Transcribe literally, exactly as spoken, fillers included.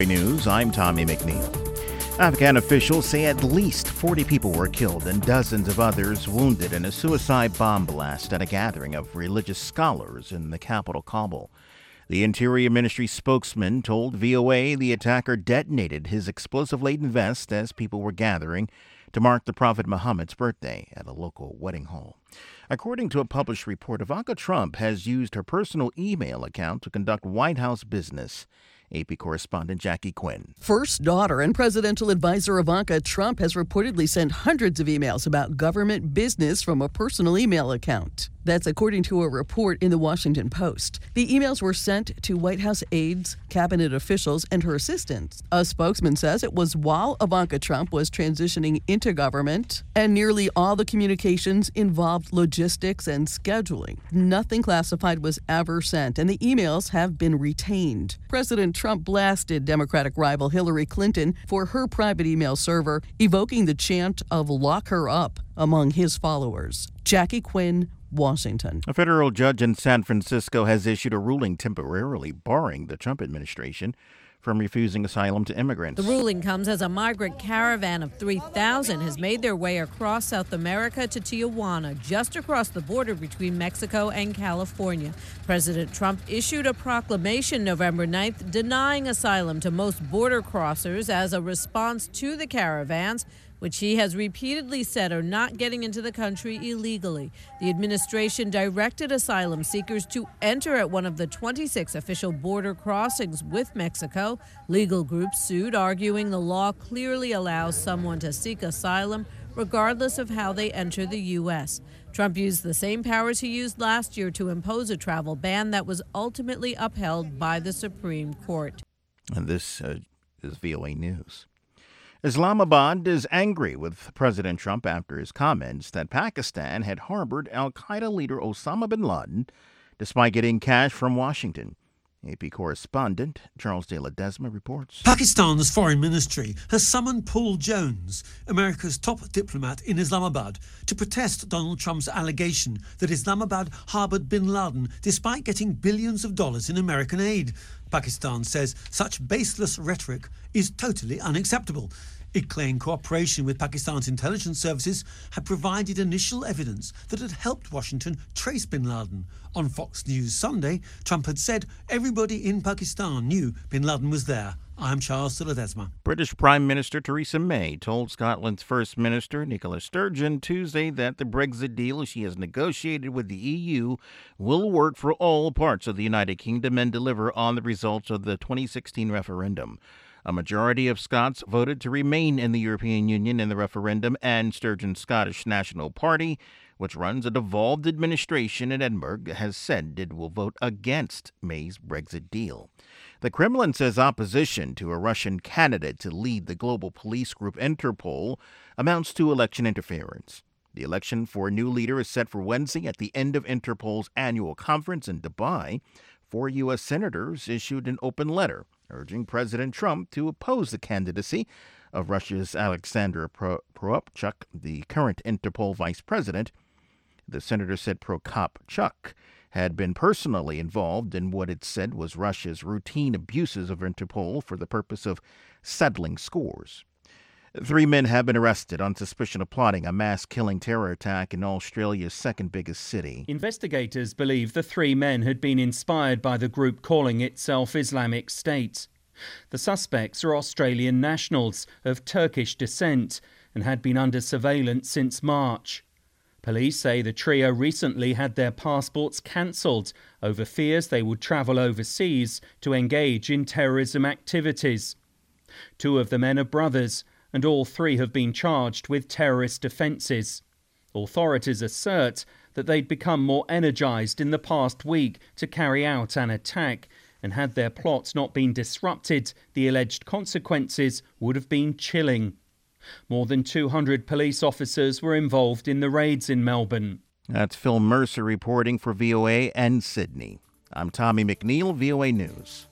News, I'm Tommy McNeil. Afghan officials say at least forty people were killed and dozens of others wounded in a suicide bomb blast at a gathering of religious scholars in the capital, Kabul. The Interior Ministry spokesman told V O A the attacker detonated his explosive-laden vest as people were gathering to mark the Prophet Muhammad's birthday at a local wedding hall. According to a published report, Ivanka Trump has used her personal email account to conduct White House business. A P correspondent Jackie Quinn. First daughter and presidential advisor Ivanka Trump has reportedly sent hundreds of emails about government business from a personal email account. That's according to a report in the Washington Post. The emails were sent to White House aides, cabinet officials, and her assistants. A spokesman says it was while Ivanka Trump was transitioning into government, and nearly all the communications involved logistics and scheduling. Nothing classified was ever sent, and the emails have been retained. President Trump blasted Democratic rival Hillary Clinton for her private email server, evoking the chant of "lock her up" among his followers. Jackie Quinn, Washington. A federal judge in San Francisco has issued a ruling temporarily barring the Trump administration from refusing asylum to immigrants. The ruling comes as a migrant caravan of three thousand has made their way across South America to Tijuana, just across the border between Mexico and California. President Trump issued a proclamation November ninth denying asylum to most border crossers as a response to the caravans, which he has repeatedly said are not getting into the country illegally. The administration directed asylum seekers to enter at one of the twenty-six official border crossings with Mexico. Legal groups sued, arguing the law clearly allows someone to seek asylum regardless of how they enter the U S. Trump used the same powers he used last year to impose a travel ban that was ultimately upheld by the Supreme Court. And this uh, is V O A News. Islamabad is angry with President Trump after his comments that Pakistan had harbored al-Qaeda leader Osama bin Laden despite getting cash from Washington. A P correspondent Charles De Ledesma reports. Pakistan's foreign ministry has summoned Paul Jones, America's top diplomat in Islamabad, to protest Donald Trump's allegation that Islamabad harbored bin Laden despite getting billions of dollars in American aid. Pakistan says such baseless rhetoric is totally unacceptable. It claimed cooperation with Pakistan's intelligence services had provided initial evidence that had helped Washington trace bin Laden. On Fox News Sunday, Trump had said everybody in Pakistan knew bin Laden was there. I'm Charles De Ledesma. British Prime Minister Theresa May told Scotland's First Minister Nicola Sturgeon Tuesday that the Brexit deal she has negotiated with the E U will work for all parts of the United Kingdom and deliver on the results of the twenty sixteen referendum. A majority of Scots voted to remain in the European Union in the referendum, and Sturgeon's Scottish National Party, which runs a devolved administration in Edinburgh, has said it will vote against May's Brexit deal. The Kremlin says opposition to a Russian candidate to lead the global police group Interpol amounts to election interference. The election for a new leader is set for Wednesday at the end of Interpol's annual conference in Dubai. Four U S senators issued an open letter urging President Trump to oppose the candidacy of Russia's Alexander Prokopchuk, the current Interpol vice president. The senator said Prokopchuk had been personally involved in what it said was Russia's routine abuses of Interpol for the purpose of settling scores. Three men have been arrested on suspicion of plotting a mass-killing terror attack in Australia's second biggest city. Investigators believe the three men had been inspired by the group calling itself Islamic State. The suspects are Australian nationals of Turkish descent and had been under surveillance since March. Police say the trio recently had their passports cancelled over fears they would travel overseas to engage in terrorism activities. Two of the men are brothers, and all three have been charged with terrorist offences. Authorities assert that they'd become more energised in the past week to carry out an attack, and had their plots not been disrupted, the alleged consequences would have been chilling. More than two hundred police officers were involved in the raids in Melbourne. That's Phil Mercer reporting for V O A and Sydney. I'm Tommy McNeil, V O A News.